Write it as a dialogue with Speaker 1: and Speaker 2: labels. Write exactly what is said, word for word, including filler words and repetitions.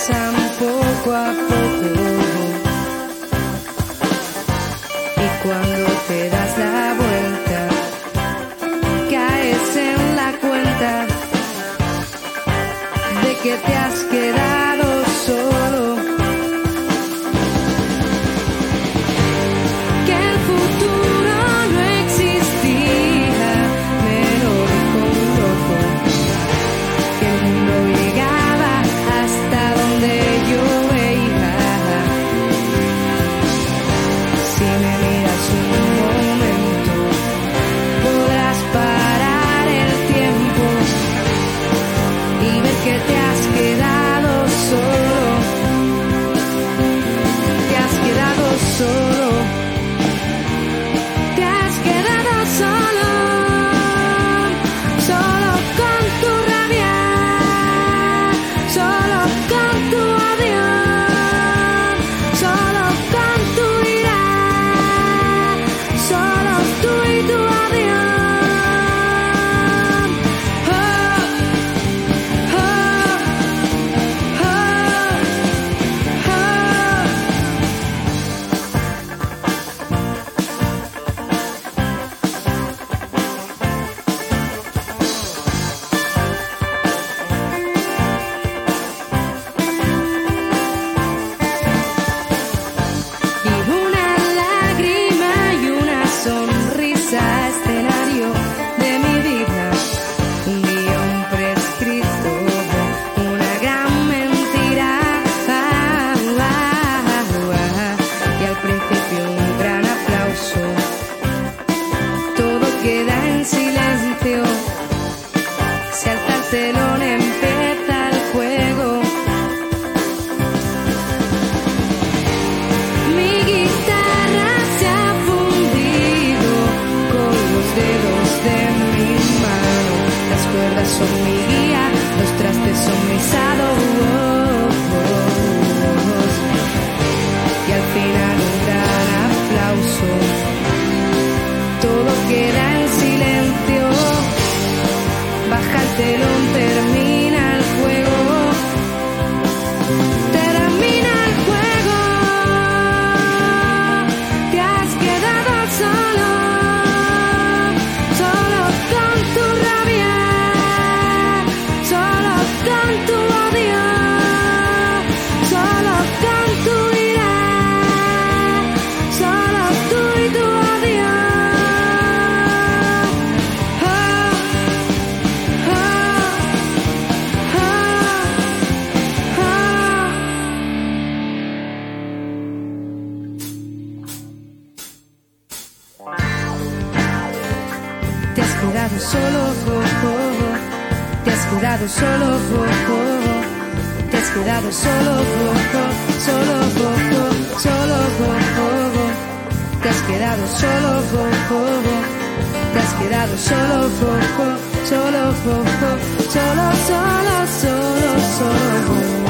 Speaker 1: pasan poco a poco. Y cuando te das la vuelta, caes en la cuenta de que te has quedado solo. Que el futuro no existía, me lo dijo un loco. Que el mundo llegaba hasta donde yo veía. Si me miras un momento, podrás parar el tiempo y ver que te has quedado solo. Te has quedado solo. Te has quedado solo. Solo con tu rabia. Solo con tu odio. Solo con tu ira. Solo tú y tu odio. Oh, oh, oh, oh. Y una lágrima y una sonrisa, escenario de mi vida. Un guión prescrito, una gran mentira. Ah, ah, ah, ah. Y al principio un gran aplauso. Todo queda en silencio. Se alza el telón, empieza el juego. Mi guitarra se ha fundido con los dedos de mi mano. Las cuerdas son mi guía, los trastes son mis adobos. Y al final un gran aplauso. Todo queda en silencio. Baja el telón, termina el juego. Termina el juego. Te has quedado solo. Solo con tu rabia. Solo con tu odio. Solo con tu ira. Solo tú y tu odio. Oh, oh, oh, oh. Te has quedado solo, oh, oh. Te has quedado solo, oh, oh. Te has quedado solo, oh, oh. Solo, oh, oh. Solo, oh, oh. Te has quedado solo, oh, oh. Te has quedado solo, oh, oh. Solo, oh, oh. Solo, solo, solo, solo.